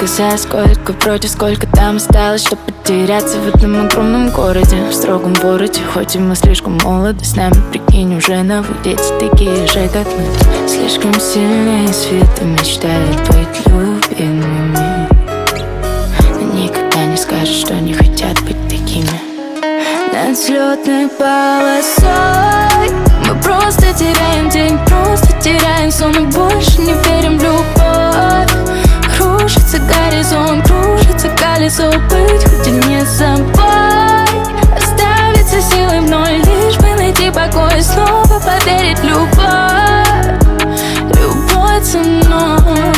Сколько за, сколько против, сколько там осталось, чтоб потеряться в этом огромном городе, в строгом городе. Хоть и мы слишком молоды, с нами, прикинь, уже новые дети, такие же, как мы. Слишком сильные света мечтают быть любимыми, но никогда не скажут, что не хотят быть такими. Над взлетной полосой мы просто теряем день, просто теряем сон, и больше не верим в любовь. Кружится горизонт, кружится колесо, быть хоть и не собой. Оставиться силой в ноль, лишь бы найти покой, снова поверить в любовь, любой ценой.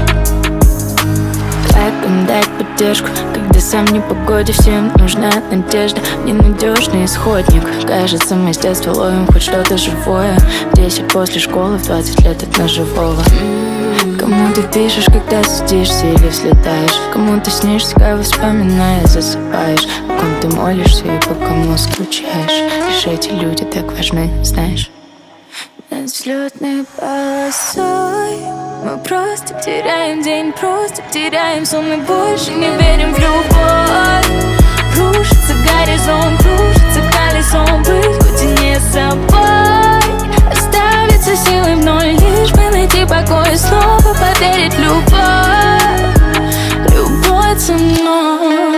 Как им дать поддержку, когда сам не в погоде? Всем нужна надежда, ненадежный исходник. Кажется, мы с детства ловим хоть что-то живое. В 10 после школы, в 20 лет от ножевого. Кому ты пишешь, когда садишься или взлетаешь? Кому ты снишься, кого вспоминая засыпаешь? О ком ты молишься и по кому скучаешь? Лишь эти люди так важны, знаешь. Над взлетной полосой мы просто теряем день, просто теряем сон, и больше не верим в любовь. Кружится горизонт, кружится колесо, быть хоть и не собой. Оставиться силой в ноль, лишь бы найти покой, снова поверить в любовь, любой ценой.